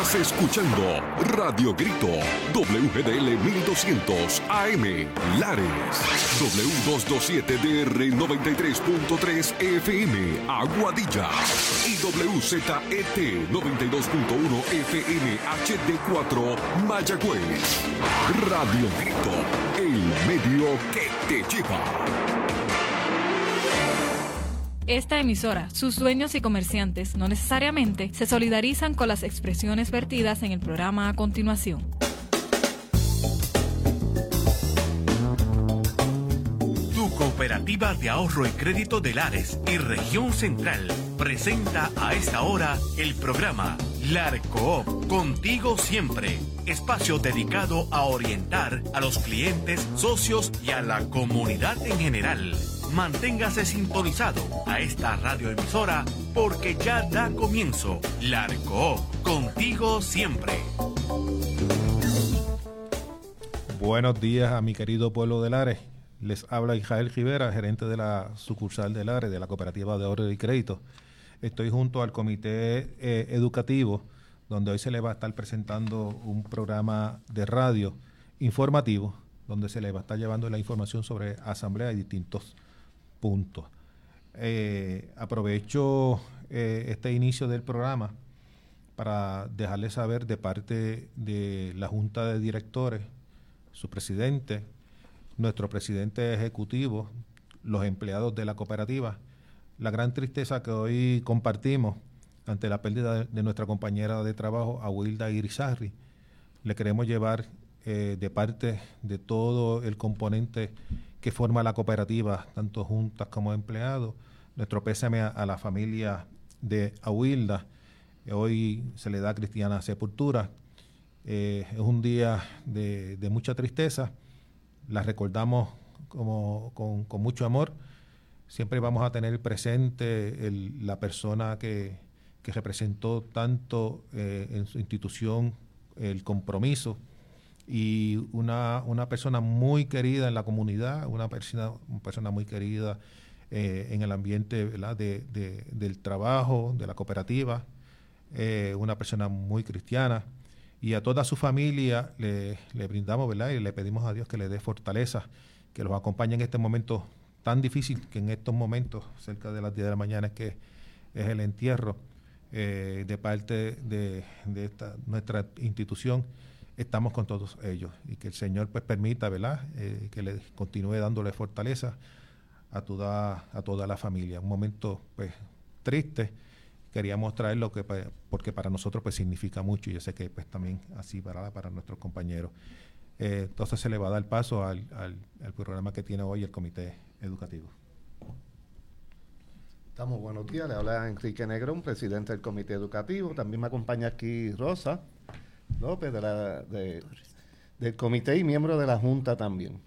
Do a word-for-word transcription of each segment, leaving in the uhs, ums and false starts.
Estás escuchando Radio Grito, W G D L mil doscientos A M, Lares, W doscientos veintisiete D R noventa y tres punto tres F M, Aguadilla, y W Z E T noventa y dos punto uno F M H D cuatro, Mayagüez. Radio Grito, el medio que te lleva. Esta emisora, sus dueños y comerciantes no necesariamente se solidarizan con las expresiones vertidas en el programa a continuación. Tu Cooperativa de Ahorro y Crédito de Lares y Región Central presenta a esta hora el programa LARCOOP, contigo siempre. Espacio dedicado a orientar a los clientes, socios y a la comunidad en general. Manténgase sintonizado a esta radioemisora porque ya da comienzo LARCOOP, contigo siempre. Buenos días a mi querido pueblo de Lares. Les habla Israel Rivera, gerente de la sucursal de Lares, de la Cooperativa de Ahorro y Crédito. Estoy junto al comité eh, educativo, donde hoy se le va a estar presentando un programa de radio informativo, donde se le va a estar llevando la información sobre asamblea y distintos puntos. Eh, aprovecho eh, este inicio del programa para dejarles saber de parte de la Junta de Directores, su presidente, nuestro presidente ejecutivo, los empleados de la cooperativa, la gran tristeza que hoy compartimos ante la pérdida de, de nuestra compañera de trabajo, Awilda Irizarry. Le queremos llevar eh, de parte de todo el componente que forma la cooperativa, tanto juntas como empleados, nuestro pésame a, a la familia de Awilda. Hoy se le da cristiana sepultura. Eh, es un día de, de mucha tristeza. La recordamos como, con, con mucho amor. Siempre vamos a tener presente el, la persona que, que representó tanto eh, en su institución el compromiso, y una, una persona muy querida en la comunidad, una persona, una persona muy querida eh, en el ambiente, ¿verdad?, de, de, del trabajo, de la cooperativa, eh, una persona muy cristiana, y a toda su familia le, le brindamos, ¿verdad?, y le pedimos a Dios que le dé fortaleza, que los acompañe en este momento tan difícil, que en estos momentos, cerca de las diez de la mañana, es que es el entierro eh, de parte de, de esta, nuestra institución. Estamos con todos ellos y que el Señor pues permita, ¿verdad?, eh, que le continúe dándole fortaleza a toda a toda la familia. Un momento pues triste, queríamos traerlo que porque para nosotros pues significa mucho, y yo sé que pues también así para para nuestros compañeros. Eh, entonces se le va a dar paso al, al, al programa que tiene hoy el comité educativo. Estamos, buenos días, le habla Enrique Negrón, presidente del comité educativo. También me acompaña aquí Rosa López de la, de, del comité y miembro de la Junta también.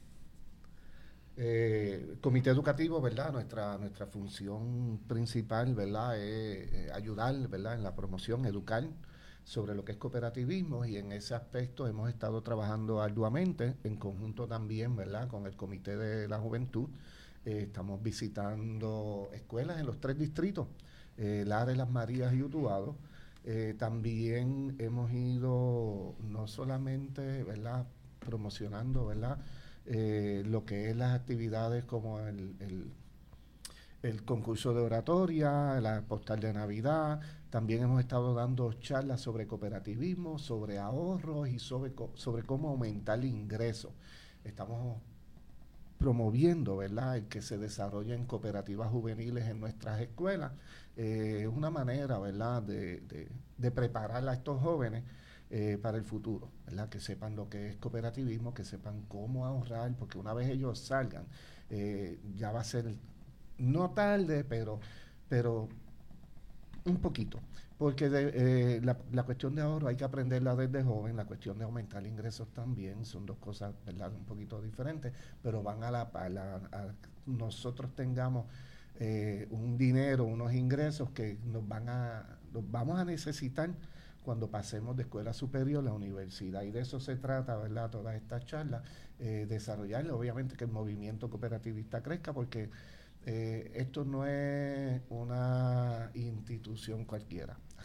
Eh, el comité educativo, ¿verdad? Nuestra nuestra función principal, ¿verdad?, es eh, ayudar, ¿verdad?, en la promoción, educar sobre lo que es cooperativismo, y en ese aspecto hemos estado trabajando arduamente en conjunto también, ¿verdad?, con el comité de la juventud. Eh, estamos visitando escuelas en los tres distritos, eh, Lares, Las Marías y Utuado. Eh, también hemos ido no solamente, ¿verdad?, promocionando, ¿verdad?, eh, lo que es las actividades como el, el, el concurso de oratoria, la postal de Navidad. También hemos estado dando charlas sobre cooperativismo, sobre ahorros y sobre, sobre cómo aumentar ingresos. Estamos promoviendo, ¿verdad?, el que se desarrollen cooperativas juveniles en nuestras escuelas. Eh, es una manera, ¿verdad?, de, de, de preparar a estos jóvenes eh, para el futuro, ¿verdad?, que sepan lo que es cooperativismo, que sepan cómo ahorrar, porque una vez ellos salgan, eh, ya va a ser no tarde, pero, pero un poquito, porque de, eh, la, la cuestión de ahorro hay que aprenderla desde joven, la cuestión de aumentar ingresos también, son dos cosas, ¿verdad?, un poquito diferentes, pero van a la par. A, a, nosotros tengamos eh, un dinero, unos ingresos que nos van a, los vamos a necesitar cuando pasemos de escuela superior a la universidad, y de eso se trata, ¿verdad?, todas estas charlas, eh, desarrollarle, obviamente que el movimiento cooperativista crezca, porque Eh, esto no es una institución cualquiera.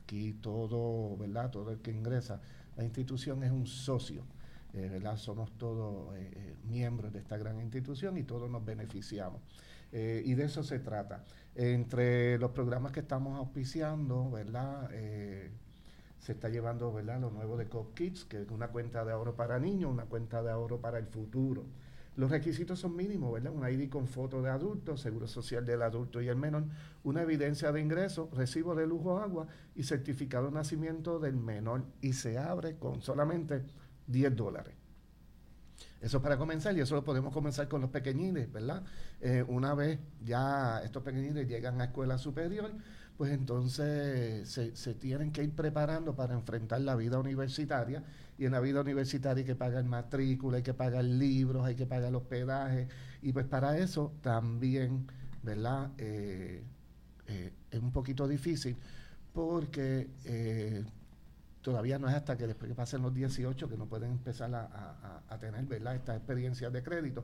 aquí todo, ¿verdad? Todo el que ingresa a la institución es un socio, eh, ¿verdad? Somos todos eh, eh, miembros de esta gran institución y todos nos beneficiamos. Eh, y de eso se trata. Entre los programas que estamos auspiciando, ¿verdad? Eh, se está llevando, ¿verdad?, lo nuevo de Coop Kids, que es una cuenta de ahorro para niños, una cuenta de ahorro para el futuro. Los requisitos son mínimos, ¿verdad? Un I D con foto de adulto, seguro social del adulto y el menor, una evidencia de ingreso, recibo de luz o agua y certificado de nacimiento del menor, y se abre con solamente diez dólares. Eso es para comenzar, y eso lo podemos comenzar con los pequeñines, ¿verdad? Eh, una vez ya estos pequeñines llegan a escuela superior, pues entonces se, se tienen que ir preparando para enfrentar la vida universitaria, y en la vida universitaria hay que pagar matrícula, hay que pagar libros, hay que pagar hospedaje, y pues para eso también, ¿verdad? Eh, eh, es un poquito difícil porque eh, todavía no es hasta que después que pasen los dieciocho que no pueden empezar a, a, a tener, ¿verdad?, estas experiencias de crédito.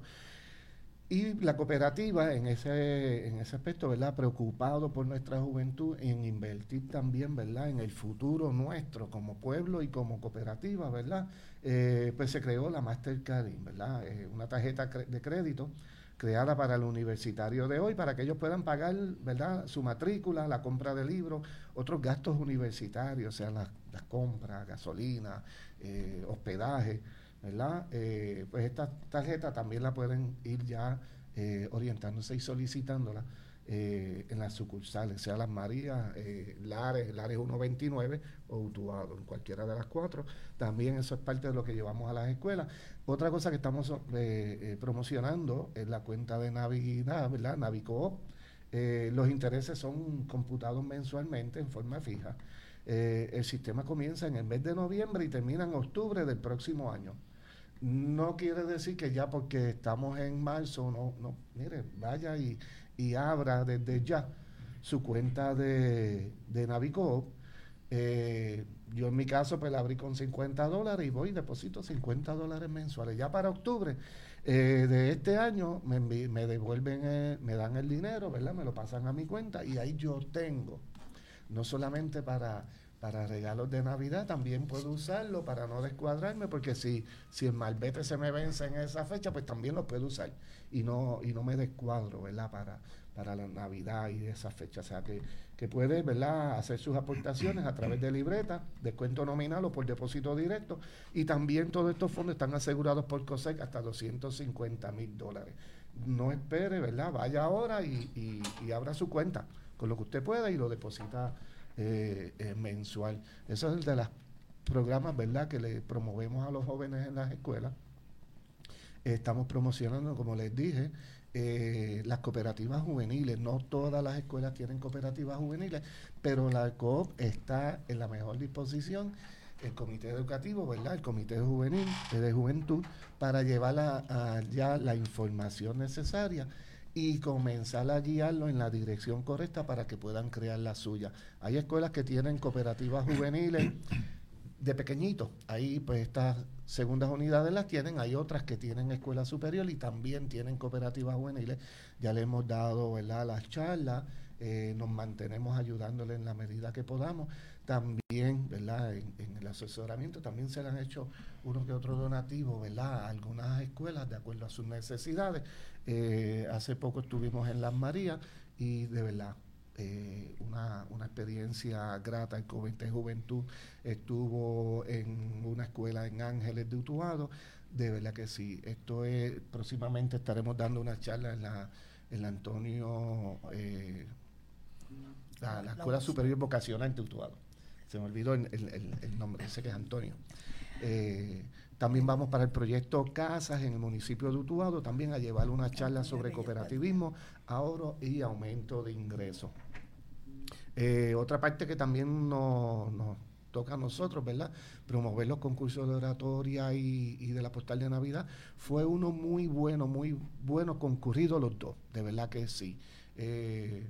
Y la cooperativa en ese, en ese aspecto, ¿verdad?, preocupado por nuestra juventud, en invertir también, ¿verdad?, en el futuro nuestro como pueblo y como cooperativa, ¿verdad? Eh, pues se creó la Mastercard, ¿verdad? Eh, una tarjeta de crédito creada para el universitario de hoy, para que ellos puedan pagar, ¿verdad?, su matrícula, la compra de libros, otros gastos universitarios, o sea, las, las compras, gasolina, eh, hospedaje, ¿verdad? Eh, pues esta tarjeta también la pueden ir ya eh, orientándose y solicitándola eh, en las sucursales, sea Las Marías, eh, Lares, Lares ciento veintinueve o Utuado, en cualquiera de las cuatro. También eso es parte de lo que llevamos a las escuelas. Otra cosa que estamos eh, eh, promocionando es la cuenta de Navidad, ¿verdad? Navicoop. Eh, los intereses son computados mensualmente en forma fija. Eh, el sistema comienza en el mes de noviembre y termina en octubre del próximo año. No quiere decir que ya porque estamos en marzo, no, no, mire, vaya y, y abra desde ya su cuenta de, de Navicoop. Eh, yo en mi caso pues la abrí con cincuenta dólares y voy y deposito cincuenta dólares mensuales. Ya para octubre eh, de este año me, me devuelven, eh, me dan el dinero, ¿verdad? Me lo pasan a mi cuenta y ahí yo tengo, no solamente para... para regalos de Navidad, también puedo usarlo para no descuadrarme, porque si, si el malvete se me vence en esa fecha, pues también lo puedo usar y no, y no me descuadro, ¿verdad?, para, para la Navidad y esa fecha. O sea, que, que puede, ¿verdad?, hacer sus aportaciones a través de libreta, descuento nominal o por depósito directo, y también todos estos fondos están asegurados por COSEC hasta doscientos cincuenta mil dólares. No espere, ¿verdad?, vaya ahora y, y, y abra su cuenta con lo que usted pueda y lo deposita Eh, eh, mensual. Eso es el de los programas, ¿verdad?, que le promovemos a los jóvenes en las escuelas. Eh, estamos promocionando, como les dije, eh, las cooperativas juveniles. No todas las escuelas tienen cooperativas juveniles, pero la Coop está en la mejor disposición, el comité educativo, ¿verdad?, el comité juvenil, eh, de juventud, para llevar a, a ya la información necesaria y comenzar a guiarlo en la dirección correcta para que puedan crear la suya. Hay escuelas que tienen cooperativas juveniles de pequeñitos, ahí pues estas segundas unidades las tienen, hay otras que tienen escuela superior y también tienen cooperativas juveniles. Ya le hemos dado, ¿verdad?, las charlas, eh, nos mantenemos ayudándole en la medida que podamos. También, ¿verdad?, en, en el asesoramiento también se le han hecho uno que otro donativo, ¿verdad?, a algunas escuelas de acuerdo a sus necesidades. Eh, hace poco estuvimos en Las Marías y de verdad eh, una, una experiencia grata. El Comité de Juventud estuvo en una escuela en Ángeles de Utuado. De verdad que sí, esto es, próximamente estaremos dando una charla en la, en la Antonio, eh, la, la Escuela Superior Vocacional de Utuado. Se me olvidó el, el, el nombre, ese que es Antonio. Eh, también vamos para el proyecto Casas en el municipio de Utuado, también a llevar una charla sobre cooperativismo, ahorro y aumento de ingresos. Eh, otra parte que también nos, nos toca a nosotros, ¿verdad?, promover los concursos de oratoria y, y de la postal de Navidad. Fue uno muy bueno, muy bueno, concurrido los dos, de verdad que sí. Eh,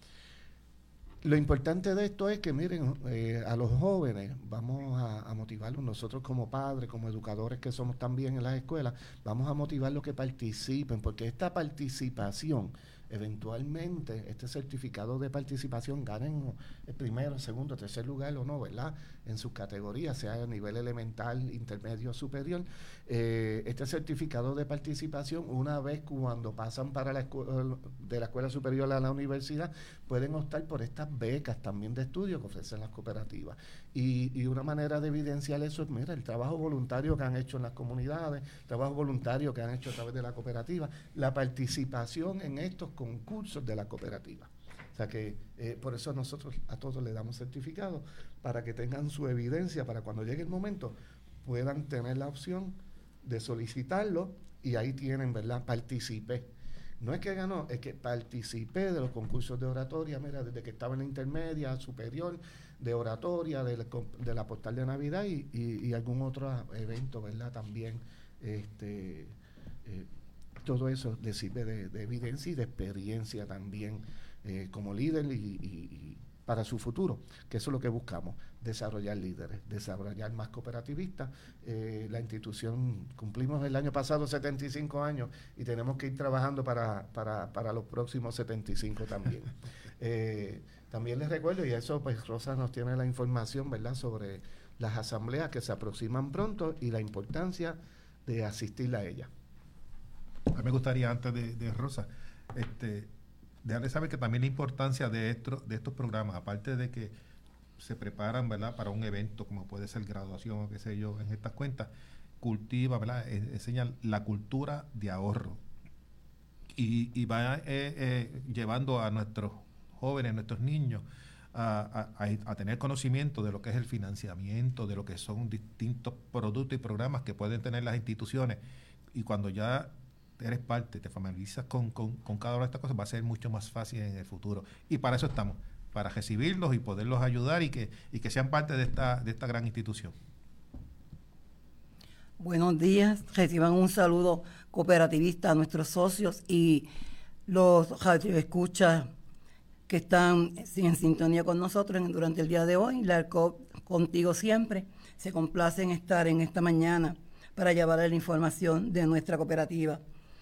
Lo importante de esto es que, miren, eh, a los jóvenes vamos a, a motivarlos, nosotros como padres, como educadores que somos también en las escuelas, vamos a motivarlos que participen, porque esta participación eventualmente este certificado de participación ganen el primero, segundo, tercer lugar o no, ¿verdad? En sus categorías, sea a nivel elemental, intermedio, superior. Eh, este certificado de participación, una vez cuando pasan para la escuela, de la escuela superior a la universidad, pueden optar por estas becas también de estudio que ofrecen las cooperativas. Y, y una manera de evidenciar eso es, mira, el trabajo voluntario que han hecho en las comunidades, el trabajo voluntario que han hecho a través de la cooperativa, la participación en estos concursos de la cooperativa. O sea que eh, por eso nosotros a todos le damos certificados, para que tengan su evidencia, para cuando llegue el momento puedan tener la opción de solicitarlo, y ahí tienen, ¿verdad? Participé. No es que ganó, es que participé de los concursos de oratoria, mira, desde que estaba en la intermedia, superior, de oratoria, de la, de la postal de Navidad y, y, y algún otro evento, ¿verdad? También, este, eh, todo eso le sirve de, de evidencia y de experiencia también eh, como líder y, y, y para su futuro, que eso es lo que buscamos, desarrollar líderes, desarrollar más cooperativistas. Eh, la institución, cumplimos el año pasado setenta y cinco años y tenemos que ir trabajando para, para, para los próximos setenta y cinco también. eh, también les recuerdo, y eso pues Rosa nos tiene la información, ¿verdad?, sobre las asambleas que se aproximan pronto y la importancia de asistir a ellas. A mí me gustaría, antes de, de Rosa, este, dejarle saber que también la importancia de, esto, de estos programas, aparte de que se preparan, ¿verdad?, para un evento como puede ser graduación o qué sé yo, en estas cuentas, cultiva, ¿verdad?, enseña la cultura de ahorro y, y va eh, eh, llevando a nuestros jóvenes, nuestros niños a, a, a tener conocimiento de lo que es el financiamiento, de lo que son distintos productos y programas que pueden tener las instituciones, y cuando ya eres parte, te familiarizas con, con, con cada una de estas cosas, va a ser mucho más fácil en el futuro. Y para eso estamos, para recibirlos y poderlos ayudar y que, y que sean parte de esta, de esta gran institución. Buenos días, reciban un saludo cooperativista a nuestros socios y los radioescuchas que están en sintonía con nosotros durante el día de hoy. La ARCOP contigo siempre se complace en estar en esta mañana para llevarle la información de nuestra cooperativa.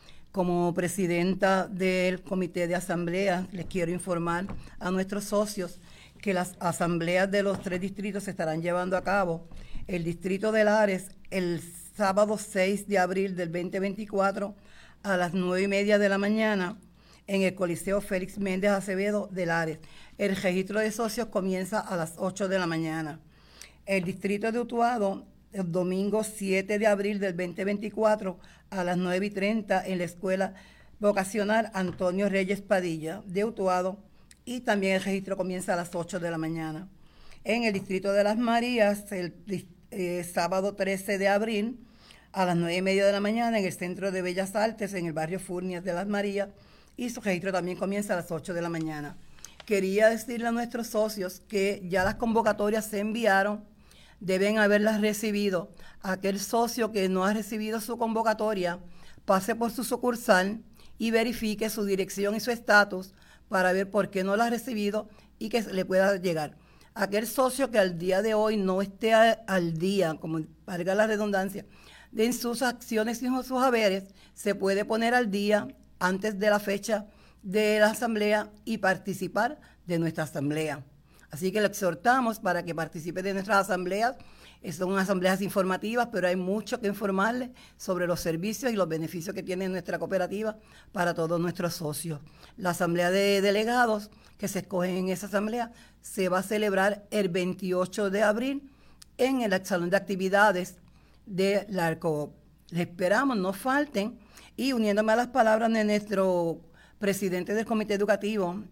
Como presidenta del comité de asamblea, les quiero informar a nuestros socios que las asambleas de los tres distritos se estarán llevando a cabo. El distrito de Lares, el sábado seis de abril del veinte veinticuatro a las nueve y media de la mañana en el Coliseo Félix Méndez Acevedo de Lares. El registro de socios comienza a las ocho de la mañana. El distrito de Utuado, el domingo siete de abril del veinte veinticuatro a las nueve y treinta en la Escuela Vocacional Antonio Reyes Padilla de Utuado, y también el registro comienza a las ocho de la mañana. En el distrito de Las Marías, el eh, sábado trece de abril a las nueve y media de la mañana en el Centro de Bellas Artes en el barrio Furnias de Las Marías, y su registro también comienza a las ocho de la mañana. Quería decirle a nuestros socios que ya las convocatorias se enviaron, deben haberlas recibido. Aquel socio que no ha recibido su convocatoria, pase por su sucursal y verifique su dirección y su estatus para ver por qué no la ha recibido y que le pueda llegar. Aquel socio que al día de hoy no esté a, al día, como valga la redundancia, de sus acciones y sus haberes, se puede poner al día antes de la fecha de la asamblea y participar de nuestra asamblea. Así que le exhortamos para que participe de nuestras asambleas. Son asambleas informativas, pero hay mucho que informarles sobre los servicios y los beneficios que tiene nuestra cooperativa para todos nuestros socios. La asamblea de delegados que se escogen en esa asamblea se va a celebrar el veintiocho de abril en el salón de actividades de la ARCOP. Les esperamos, no falten. Y uniéndome a las palabras de nuestro presidente del comité educativo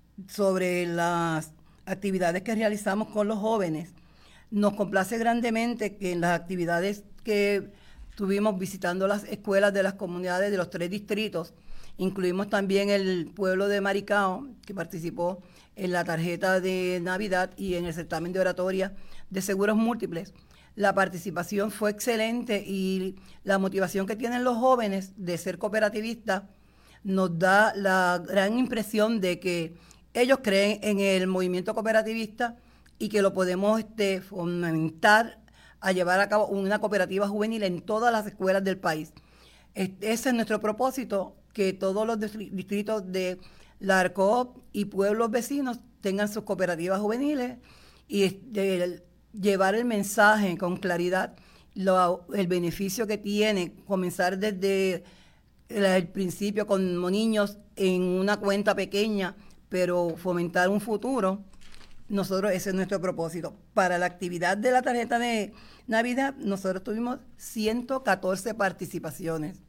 sobre las actividades que realizamos con los jóvenes, nos complace grandemente que en las actividades que tuvimos visitando las escuelas de las comunidades de los tres distritos, incluimos también el pueblo de Maricao, que participó en la tarjeta de Navidad y en el certamen de oratoria de seguros múltiples. La participación fue excelente y la motivación que tienen los jóvenes de ser cooperativistas nos da la gran impresión de que ellos creen en el movimiento cooperativista y que lo podemos este, fomentar a llevar a cabo una cooperativa juvenil en todas las escuelas del país. Ese es nuestro propósito, que todos los distritos de la ARCOOP y pueblos vecinos tengan sus cooperativas juveniles y de llevar el mensaje con claridad, lo, el beneficio que tiene comenzar desde el, el principio con niños en una cuenta pequeña, pero fomentar un futuro. Nosotros, ese es nuestro propósito. Para la actividad de la tarjeta de Navidad, nosotros tuvimos ciento catorce participaciones.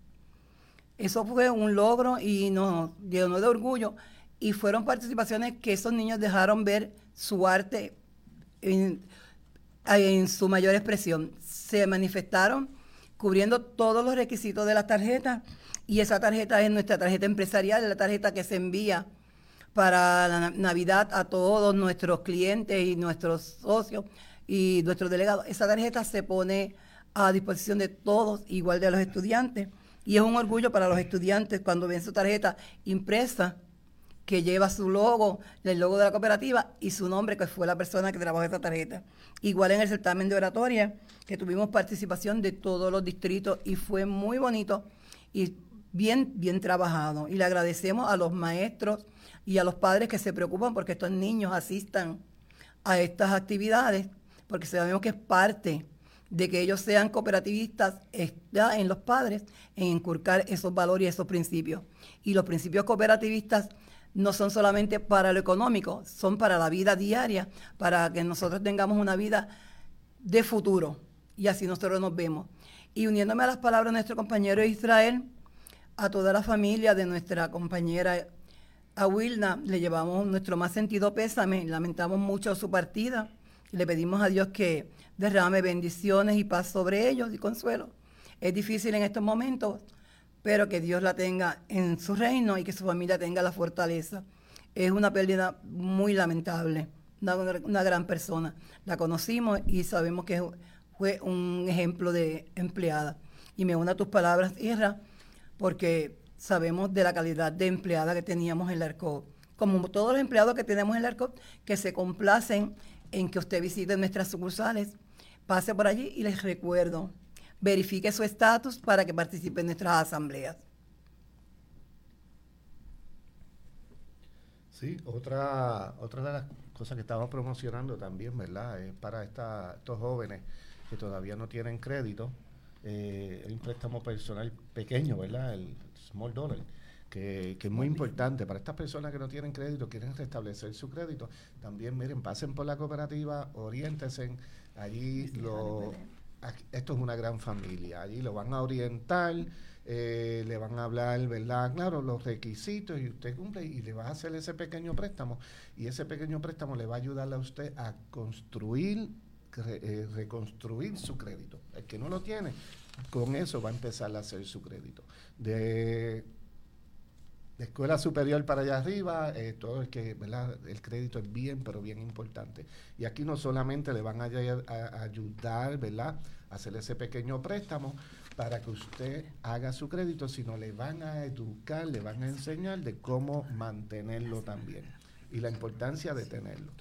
Eso fue un logro y nos llenó de orgullo. Y fueron participaciones que esos niños dejaron ver su arte en, en su mayor expresión. Se manifestaron cubriendo todos los requisitos de la tarjeta, y esa tarjeta es nuestra tarjeta empresarial, es la tarjeta que se envía para la Navidad a todos nuestros clientes y nuestros socios y nuestros delegados. Esa tarjeta se pone a disposición de todos, igual de los estudiantes, y es un orgullo para los estudiantes cuando ven su tarjeta impresa, que lleva su logo, el logo de la cooperativa y su nombre, que fue la persona que trabajó esa tarjeta. Igual en el certamen de oratoria, que tuvimos participación de todos los distritos y fue muy bonito y bien, bien trabajado. Y le agradecemos a los maestros y a los padres que se preocupan porque estos niños asistan a estas actividades, porque sabemos que es parte de que ellos sean cooperativistas, está en los padres, en inculcar esos valores y esos principios. Y los principios cooperativistas no son solamente para lo económico, son para la vida diaria, para que nosotros tengamos una vida de futuro, y así nosotros nos vemos. Y uniéndome a las palabras de nuestro compañero Israel, a toda la familia de nuestra compañera a Wilna, le llevamos nuestro más sentido pésame, lamentamos mucho su partida, le pedimos a Dios que derrame bendiciones y paz sobre ellos y consuelo. Es difícil en estos momentos, pero que Dios la tenga en su reino y que su familia tenga la fortaleza. Es una pérdida muy lamentable, una, una gran persona. La conocimos y sabemos que fue un ejemplo de empleada. Y me uno a tus palabras, Isra, porque sabemos de la calidad de empleada que teníamos en la ARCOOP. Como todos los empleados que tenemos en la ARCOOP, que se complacen en que usted visite nuestras sucursales, pase por allí y les recuerdo, verifique su estatus para que participe en nuestras asambleas. Sí, otra, otra de las cosas que estamos promocionando también, ¿verdad? Es para esta, estos jóvenes que todavía no tienen crédito, eh, el préstamo personal pequeño, ¿verdad? El small dollar, que, que es muy importante para estas personas que no tienen crédito, quieren restablecer su crédito. También, miren, pasen por la cooperativa, oriéntense, allí lo... Esto es una gran familia, allí lo van a orientar, eh, le van a hablar, ¿verdad? Claro, los requisitos, y usted cumple y le va a hacer ese pequeño préstamo, y ese pequeño préstamo le va a ayudar a usted a construir, re, eh, reconstruir su crédito. El que no lo tiene, con eso va a empezar a hacer su crédito. De, de escuela superior para allá arriba, eh, todo el que, ¿verdad? El crédito es bien, pero bien importante. Y aquí no solamente le van a, a, a ayudar, ¿verdad?, a hacer ese pequeño préstamo para que usted haga su crédito, sino le van a educar, le van a enseñar de cómo mantenerlo también y la importancia de tenerlo.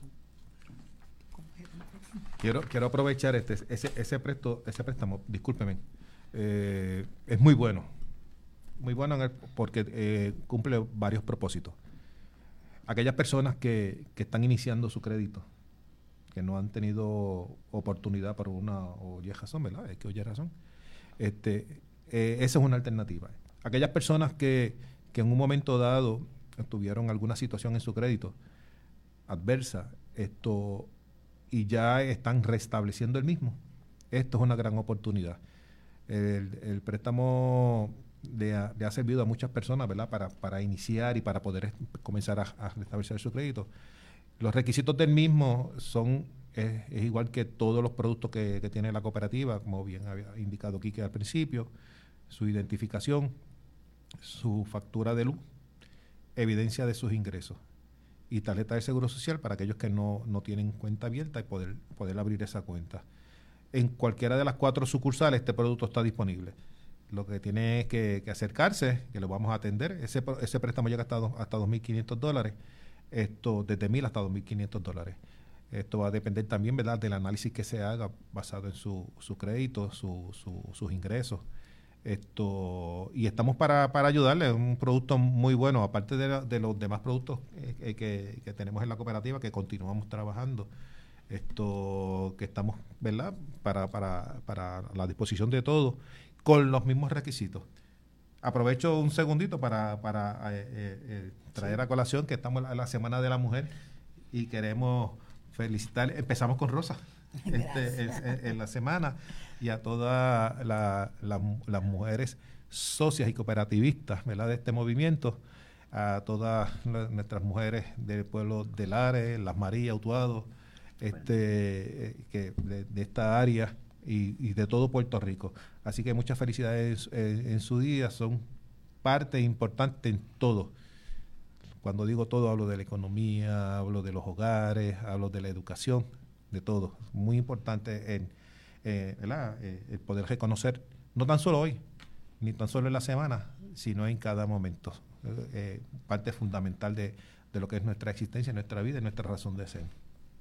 Quiero quiero aprovechar este ese ese presto, ese préstamo, discúlpeme, eh, es muy bueno. Muy bueno en el, porque eh, cumple varios propósitos. Aquellas personas que, que están iniciando su crédito, que no han tenido oportunidad por una o y razón, ¿verdad? Es que oye razón. Este, eh, esa es una alternativa. Aquellas personas que, que en un momento dado tuvieron alguna situación en su crédito adversa, esto y ya están restableciendo el mismo, esto es una gran oportunidad. El, el préstamo Le ha, le ha servido a muchas personas, ¿verdad?, para, para iniciar y para poder comenzar a, a restablecer su crédito. Los requisitos del mismo son es, es igual que todos los productos que, que tiene la cooperativa, como bien había indicado Quique al principio, su identificación, su factura de luz, evidencia de sus ingresos y tarjeta de seguro social para aquellos que no, no tienen cuenta abierta y poder, poder abrir esa cuenta. En cualquiera de las cuatro sucursales este producto está disponible. Lo que tiene es que, que acercarse, que lo vamos a atender. Ese, ese préstamo llega hasta, hasta dos mil quinientos dólares, esto desde mil hasta dos mil quinientos dólares. Esto va a depender también, ¿verdad?, del análisis que se haga basado en su, su crédito, su, su, sus ingresos. Esto, y estamos para, para ayudarles, es un producto muy bueno, aparte de, la, de los demás productos eh, que, que tenemos en la cooperativa, que continuamos trabajando, esto que estamos, ¿verdad?, para, para, para la disposición de todos, con los mismos requisitos. Aprovecho un segundito para, para eh, eh, traer sí. a colación que estamos en la Semana de la Mujer y queremos felicitar, empezamos con Rosa este, en, en la semana, y a todas la, la, las mujeres socias y cooperativistas, ¿verdad?, de este movimiento, a todas la, nuestras mujeres del pueblo de Lares, Las Marías, Utuado, este, eh, que de, de esta área y, y de todo Puerto Rico. Así que muchas felicidades en, en su día, son parte importante en todo. Cuando digo todo, hablo de la economía, hablo de los hogares, hablo de la educación, de todo. Muy importante en, eh, ¿verdad? Eh, el poder reconocer, no tan solo hoy, ni tan solo en la semana, sino en cada momento. Eh, eh, parte fundamental de, de lo que es nuestra existencia, nuestra vida y nuestra razón de ser.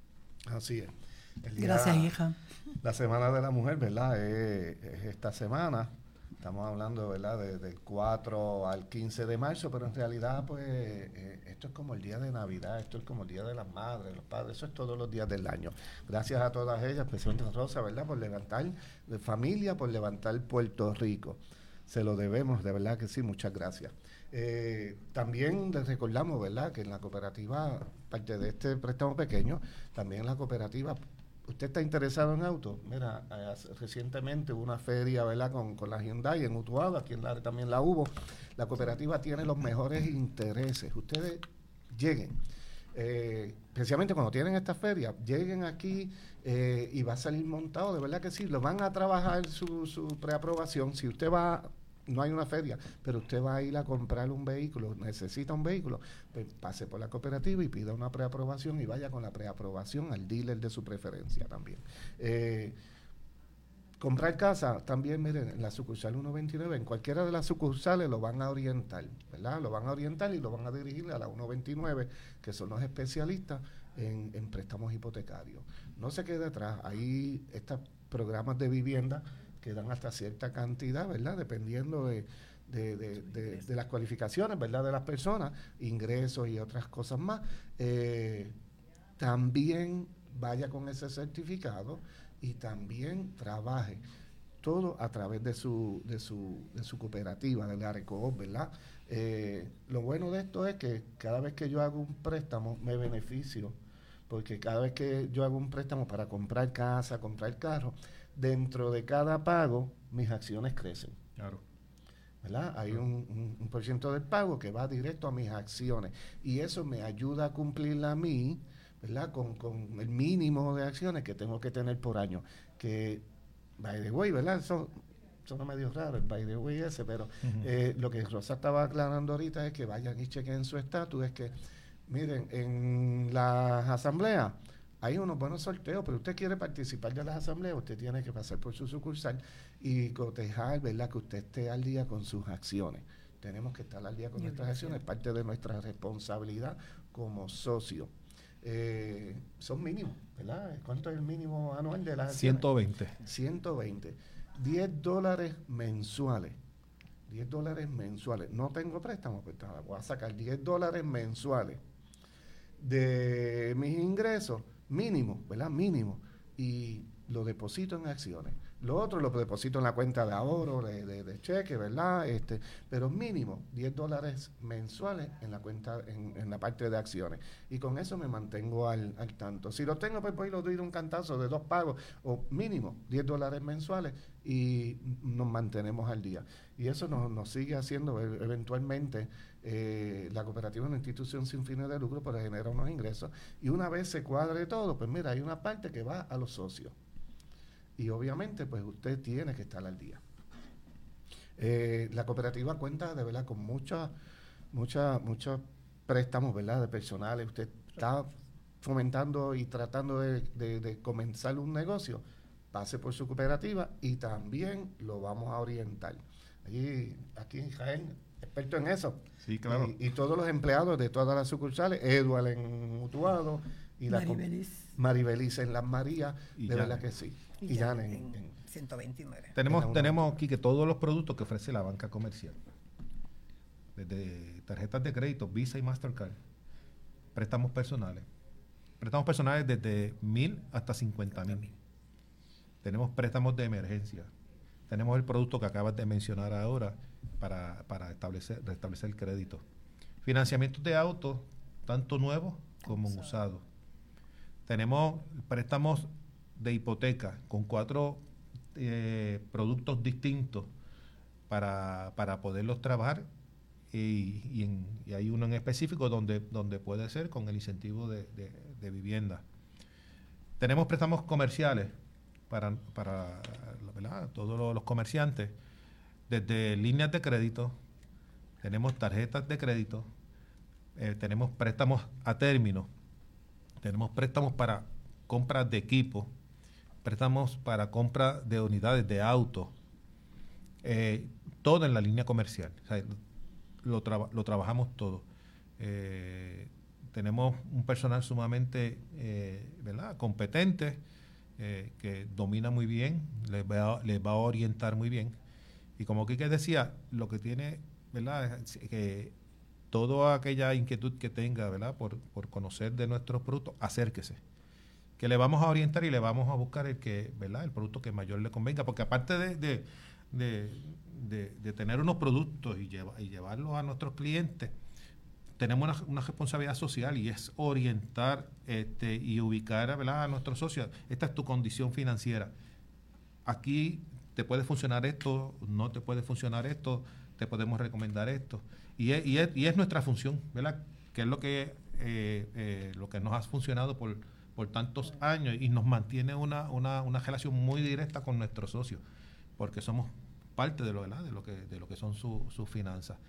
Así es. El día, Gracias, hija. La Semana de la Mujer, ¿verdad? Es, es esta semana. Estamos hablando, ¿verdad?, de, del cuatro al quince de marzo, pero en realidad, pues, eh, esto es como el día de Navidad, esto es como el día de las madres, los padres, eso es todos los días del año. Gracias a todas ellas, especialmente a Rosa, ¿verdad?, por levantar de familia, por levantar Puerto Rico. Se lo debemos, de verdad que sí, muchas gracias. Eh, también les recordamos, ¿verdad?, que en la cooperativa, parte de este préstamo pequeño, también en la cooperativa, ¿usted está interesado en autos? Mira, eh, recientemente hubo una feria, ¿verdad?, con, con la Hyundai en Utuado, aquí en la, también la hubo. La cooperativa tiene los mejores intereses. Ustedes lleguen, eh, especialmente cuando tienen esta feria, lleguen aquí eh, y va a salir montado, de verdad que sí, lo van a trabajar su, su preaprobación. Si usted va, no hay una feria, pero usted va a ir a comprar un vehículo, necesita un vehículo, pues pase por la cooperativa y pida una preaprobación y vaya con la preaprobación al dealer de su preferencia también. Eh, comprar casa, también, miren, en la sucursal ciento veintinueve, en cualquiera de las sucursales lo van a orientar, ¿verdad? Lo van a orientar y lo van a dirigir a la ciento veintinueve, que son los especialistas en, en préstamos hipotecarios. No se quede atrás, hay estos programas de vivienda que dan hasta cierta cantidad, ¿verdad?, dependiendo de, de, de, de, de las cualificaciones, ¿verdad?, de las personas, ingresos y otras cosas más. Eh, también vaya con ese certificado y también trabaje todo a través de su de su, de su cooperativa, del ARECOOP, ¿verdad? Eh, lo bueno de esto es que cada vez que yo hago un préstamo me beneficio, porque cada vez que yo hago un préstamo para comprar casa, comprar carro, dentro de cada pago, mis acciones crecen. Claro. ¿Verdad? Hay un, un, un por ciento del pago que va directo a mis acciones. Y eso me ayuda a cumplirla a mí, ¿verdad?, con, con el mínimo de acciones que tengo que tener por año. Que, by the way, ¿verdad? Eso, eso no me dio raro, el by the way ese, pero uh-huh. eh, lo que Rosa estaba aclarando ahorita es que vayan y chequen su estatus. Es que, miren, en las asambleas hay unos buenos sorteos, pero usted quiere participar de las asambleas, usted tiene que pasar por su sucursal y cotejar, ¿verdad?, que usted esté al día con sus acciones. Tenemos que estar al día con nuestras acciones, parte de nuestra responsabilidad como socio. Eh, son mínimos, ¿verdad? ¿Cuánto es el mínimo anual de las acciones? ciento veinte. ciento veinte. diez dólares mensuales. diez dólares mensuales. No tengo préstamo, pues voy a sacar diez dólares mensuales de mis ingresos, mínimo, ¿verdad? Mínimo. Y lo deposito en acciones. Lo otro lo deposito en la cuenta de ahorro, de, de, de cheque, ¿verdad? Este, pero mínimo diez dólares mensuales en la cuenta, en, en la parte de acciones. Y con eso me mantengo al, al tanto. Si lo tengo, pues voy y lo doy de un cantazo de dos pagos, o mínimo diez dólares mensuales, y nos mantenemos al día. Y eso nos, nos sigue haciendo eventualmente eh, la cooperativa es una institución sin fines de lucro, pero genera unos ingresos. Y una vez se cuadre todo, pues mira, hay una parte que va a los socios. Y obviamente, pues usted tiene que estar al día. Eh, la cooperativa cuenta, de verdad, con muchas, muchas, muchos préstamos, ¿verdad?, de personales. Usted está fomentando y tratando de, de, de comenzar un negocio, pase por su cooperativa y también lo vamos a orientar. Allí, aquí en Jaén, experto en eso. Sí, claro. Y, y todos los empleados de todas las sucursales, Eduard en Utuado, y la Maribelis. Maribelis en Las Marías, Y de Jan. verdad que sí. Y Y Jan Jan en, en- en ciento veintinueve. Tenemos, tenemos aquí que todos los productos que ofrece la banca comercial, desde tarjetas de crédito, Visa y Mastercard, préstamos personales, préstamos personales desde mil hasta cincuenta mil. Tenemos préstamos de emergencia. Tenemos el producto que acabas de mencionar ahora para, para establecer, restablecer el crédito. Financiamientos de autos, tanto nuevos como usados. Tenemos préstamos de hipoteca con cuatro eh, productos distintos para, para poderlos trabajar y, y, en, y hay uno en específico donde, donde puede ser con el incentivo de, de, de vivienda. Tenemos préstamos comerciales para, para ¿verdad? todos los, los comerciantes, desde líneas de crédito, tenemos tarjetas de crédito, eh, tenemos préstamos a término, tenemos préstamos para compras de equipo, préstamos para compra de unidades de auto, eh, todo en la línea comercial. O sea, lo, traba, lo trabajamos todo. Eh, tenemos un personal sumamente eh, ¿verdad? competente, eh, que domina muy bien, les va, les va a orientar muy bien. Y como Quique decía, lo que tiene, ¿verdad? Es que toda aquella inquietud que tenga, ¿verdad? Por, por conocer de nuestros productos, acérquese. Que le vamos a orientar y le vamos a buscar el que, ¿verdad? El producto que mayor le convenga. Porque aparte de, de, de, de, de tener unos productos y, lleva, y llevarlos a nuestros clientes, tenemos una, una responsabilidad social y es orientar este, y ubicar, ¿verdad? A nuestros socios. Esta es tu condición financiera. Aquí te puede funcionar esto, no te puede funcionar esto, te podemos recomendar esto. Y es, y es, y es nuestra función, ¿verdad? Que es lo que, eh, eh, lo que nos ha funcionado por, por tantos años y nos mantiene una, una, una relación muy directa con nuestros socios, porque somos parte de lo, ¿verdad? De lo que, de lo que son su, sus finanzas.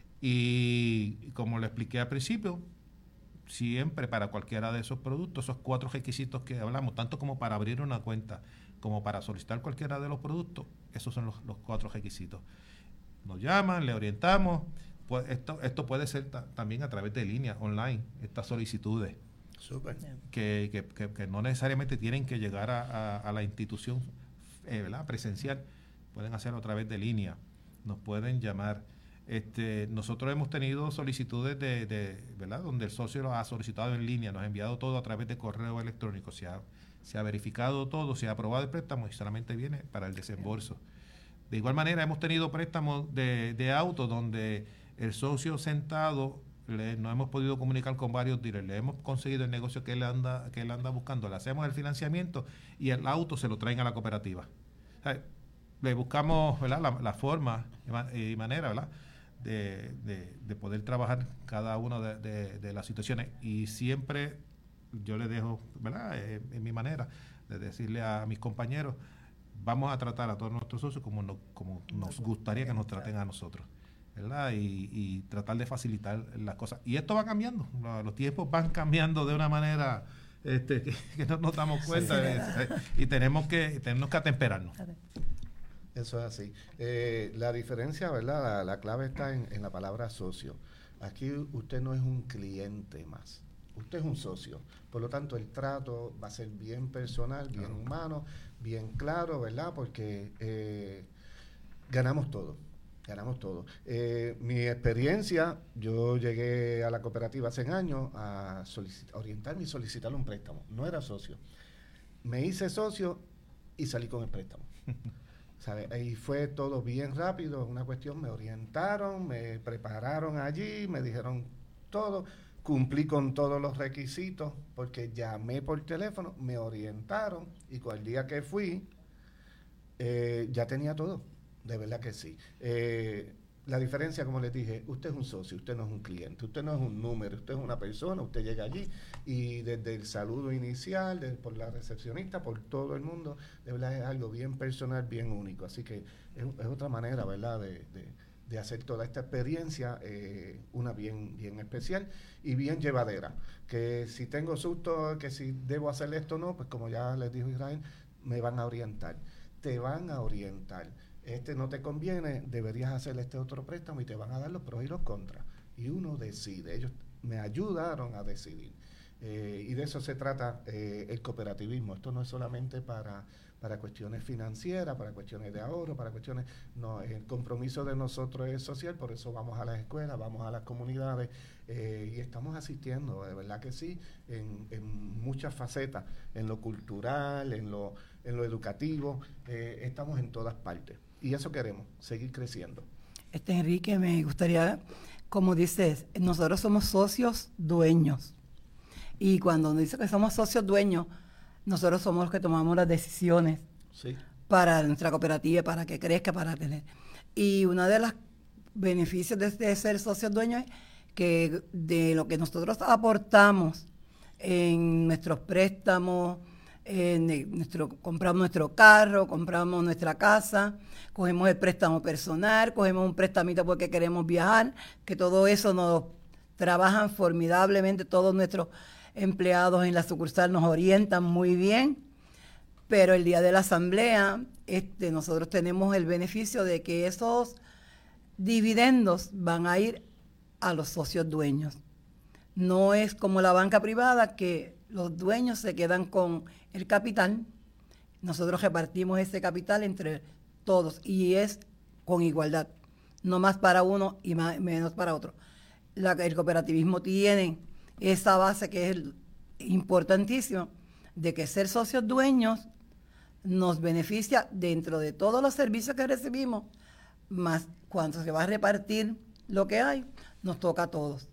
Y como le expliqué al principio, siempre para cualquiera de esos productos, esos cuatro requisitos que hablamos, tanto como para abrir una cuenta, como para solicitar cualquiera de los productos, esos son los, los cuatro requisitos. Nos llaman, le orientamos, pues esto, esto puede ser ta, también a través de línea, online, estas solicitudes. Súper. Que, que, que, que no necesariamente tienen que llegar a, a, a la institución eh, ¿verdad? presencial, pueden hacerlo a través de línea, nos pueden llamar. Este, nosotros hemos tenido solicitudes de, de, ¿verdad? Donde el socio lo ha solicitado en línea, nos ha enviado todo a través de correo electrónico, se ha, se ha verificado todo, se ha aprobado el préstamo y solamente viene para el desembolso. De igual manera hemos tenido préstamos de, de auto donde el socio sentado, le, no hemos podido comunicar con varios dealers, le hemos conseguido el negocio que él anda, que él anda buscando, le hacemos el financiamiento y el auto se lo traen a la cooperativa. O sea, le buscamos, ¿verdad? La, la forma y manera, ¿verdad? De, de, de poder trabajar cada una de, de, de las situaciones y siempre yo le dejo, ¿verdad? En, en mi manera de decirle a mis compañeros, vamos a tratar a todos nuestros socios como, no, como nos gustaría que nos traten a nosotros, ¿verdad? Y, y tratar de facilitar las cosas. Y esto va cambiando, los tiempos van cambiando de una manera este, que, que no nos damos cuenta de, y tenemos que, tenemos que atemperarnos. Eso es así. Eh, la diferencia, ¿verdad? La, la clave está en, en la palabra socio. Aquí usted no es un cliente más. Usted es un socio. Por lo tanto, el trato va a ser bien personal, bien claro. humano, bien claro, ¿verdad? Porque eh, ganamos todo. Ganamos todo. Eh, mi experiencia, yo llegué a la cooperativa hace años a solicitar, orientarme y solicitar un préstamo. No era socio. Me hice socio y salí con el préstamo. ¿Sabe? Ahí fue todo bien rápido, una cuestión, me orientaron, me prepararon allí, me dijeron todo, cumplí con todos los requisitos, porque llamé por teléfono, me orientaron, y con el día que fui, eh, ya tenía todo, de verdad que sí. Eh, la diferencia, como les dije, usted es un socio, usted no es un cliente, usted no es un número, usted es una persona, usted llega allí y desde el saludo inicial, de, por la recepcionista, por todo el mundo, de verdad es algo bien personal, bien único. Así que es, es otra manera, ¿verdad?, de, de, de hacer toda esta experiencia, eh, una bien, bien especial y bien llevadera. Que si tengo susto, que si debo hacer esto o no, pues como ya les dijo Israel, me van a orientar, te van a orientar. Este no te conviene, deberías hacer este otro préstamo y te van a dar los pros y los contras. Y uno decide, ellos me ayudaron a decidir. Eh, y de eso se trata eh, el cooperativismo. Esto no es solamente para, para cuestiones financieras, para cuestiones de ahorro, para cuestiones... No, el compromiso de nosotros es social, por eso vamos a las escuelas, vamos a las comunidades eh, y estamos asistiendo, de verdad que sí, en, en muchas facetas, en lo cultural, en lo, en lo educativo, eh, estamos en todas partes. Y eso queremos, seguir creciendo. Este Enrique, me gustaría, como dices, nosotros somos socios dueños. Y cuando dice que somos socios dueños, nosotros somos los que tomamos las decisiones sí. para nuestra cooperativa, para que crezca, para tener. Y uno de los beneficios de, de ser socios dueños es que de lo que nosotros aportamos en nuestros préstamos, en nuestro, compramos nuestro carro, compramos nuestra casa, cogemos el préstamo personal, cogemos un prestamito porque queremos viajar, que todo eso nos trabajan formidablemente, todos nuestros empleados en la sucursal nos orientan muy bien, pero el día de la asamblea este, nosotros tenemos el beneficio de que esos dividendos van a ir a los socios dueños. No es como la banca privada que los dueños se quedan con el capital, nosotros repartimos ese capital entre todos y es con igualdad, no más para uno y más, menos para otro. La, el cooperativismo tiene esa base que es importantísima de que ser socios dueños nos beneficia dentro de todos los servicios que recibimos, más cuando se va a repartir lo que hay, nos toca a todos.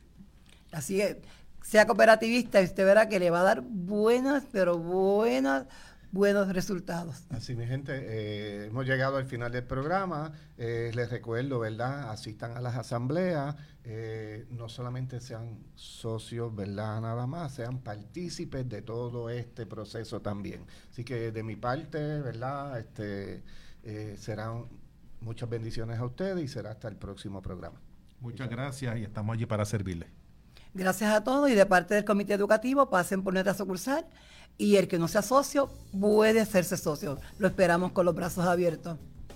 Así que sea cooperativista y usted verá que le va a dar buenas, pero buenas, buenos resultados. Así, mi gente, eh, hemos llegado al final del programa. Eh, les recuerdo, ¿verdad? Asistan a las asambleas. Eh, no solamente sean socios, ¿verdad? Nada más, sean partícipes de todo este proceso también. Así que de mi parte, ¿verdad? Este, eh, serán muchas bendiciones a ustedes y será hasta el próximo programa. Muchas gracias y estamos allí para servirles. Gracias a todos y de parte del comité educativo pasen por nuestra sucursal y el que no sea socio puede hacerse socio. Lo esperamos con los brazos abiertos.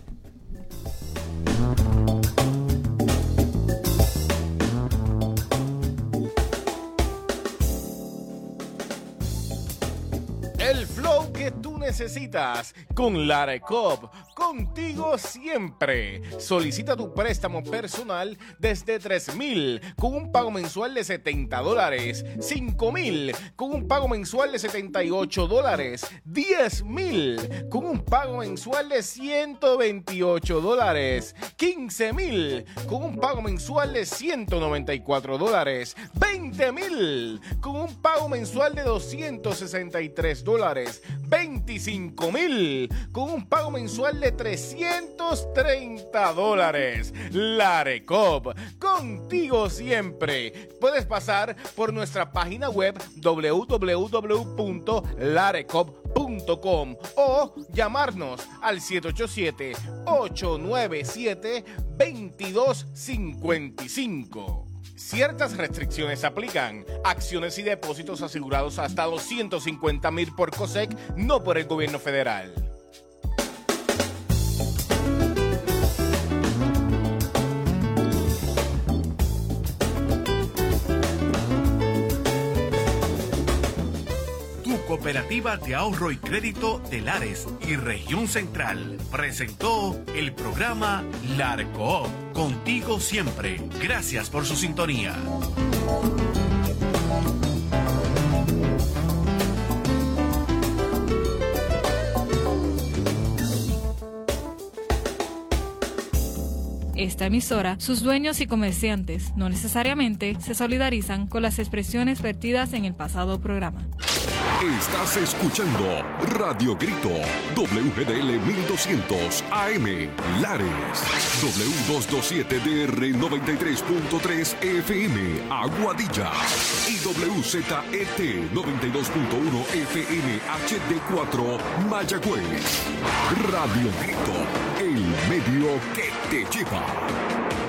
El flow que tú necesitas con Lara Coop, contigo siempre. Solicita tu préstamo personal desde tres mil con un pago mensual de setenta dólares, cinco mil con un pago mensual de setenta y ocho dólares, diez mil con un pago mensual de ciento veintiocho dólares, quince mil con un pago mensual de ciento noventa y cuatro dólares, veinte mil con un pago mensual de doscientos sesenta y tres dólares, veinticinco mil con un pago mensual de trescientos treinta dólares. Larecop, contigo siempre. Puedes pasar por nuestra página web doble u doble u doble u punto larecop punto com o llamarnos al siete ocho siete, ocho nueve siete, dos dos cinco cinco. Ciertas restricciones aplican. Acciones y depósitos asegurados hasta doscientos cincuenta mil por COSEC, no por el gobierno federal. Cooperativa de Ahorro y Crédito de Lares y Región Central presentó el programa Larcoop, contigo siempre. Gracias por su sintonía. Esta emisora, sus dueños y comerciantes no necesariamente se solidarizan con las expresiones vertidas en el pasado programa. Estás escuchando Radio Grito, W G D L mil doscientos A M, Lares, W doscientos veintisiete D R noventa y tres punto tres F M, Aguadilla, y W Z E T noventa y dos punto uno F M H D cuatro, Mayagüez. Radio Grito, el medio que te lleva.